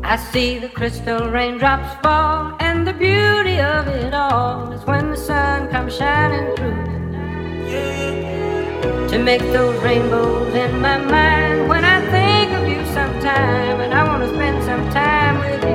I see the crystal raindrops fall, and the beauty of it all is when the sun comes shining through to make those rainbows in my mind. When I think of you sometime, and I want to spend some time with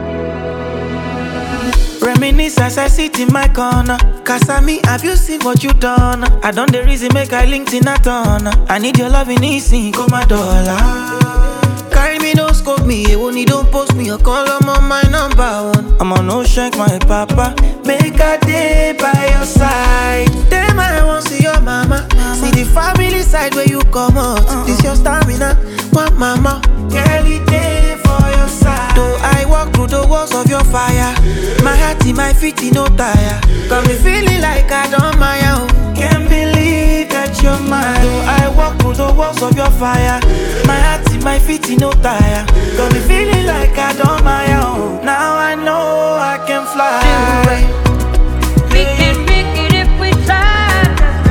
you. Reminisce as I sit in my corner. Kasami, have you seen what you done? I done the reason make I linked in a ton. I need your love in easy, come my dollar. Carry me, don't scope me, only don't post me. Or call on my number one. I'm on no shank, my papa. Make a day by your side. Damn, I won't see your mama. See the family side where you come out. This your stamina, one mama. Girlie day for your side. Though I walk through the walls of your fire, my heart in my feet in no tire. Got me feeling like I don't my own. Can't believe that you're mine. Though I walk through the walls of your fire, my heart in my feet in no tire. Got me feeling like I don't my own. Now I know I can fly. We can make it if we try.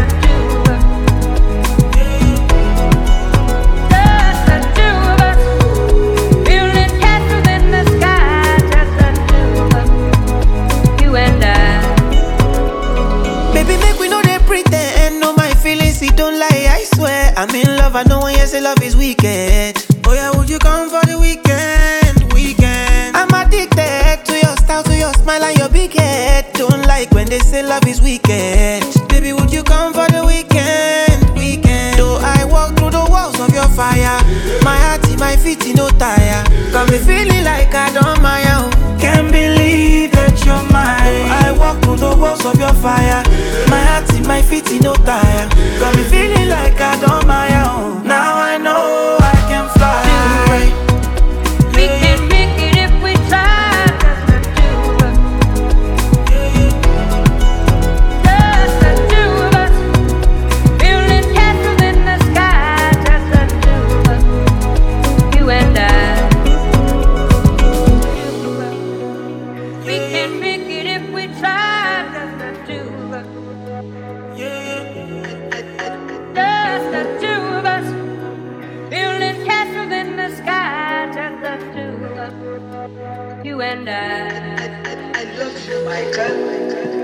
Just the two of us. Building castles in the sky. Just the two of us. You and I. Baby, make we know they pretend. No, my feelings, it don't lie, I swear. I'm in love, I know when you say love is wicked. Oh yeah, would you come for the weekend? Weekend. I'm addicted to your style, to your smile and your big head. Don't like when they say love is wicked. Baby, would you come for the weekend? Weekend. Though I walk through the walls of your fire, my heart in my feet in no tire. Got me feeling like I don't my own. Can't believe that you're mine. I walk through the walls of your fire, my heart in my feet in no tire. Got me feeling like I don't my own. Now I know I can fly. We can make it if we try. Just the two of us. Building castles in the sky. Just the two of us. You and I. We can make it if we try. Just the two of us. Just the two of us. Building castles in the sky. Just the two of us. You and I. I love you, Michael.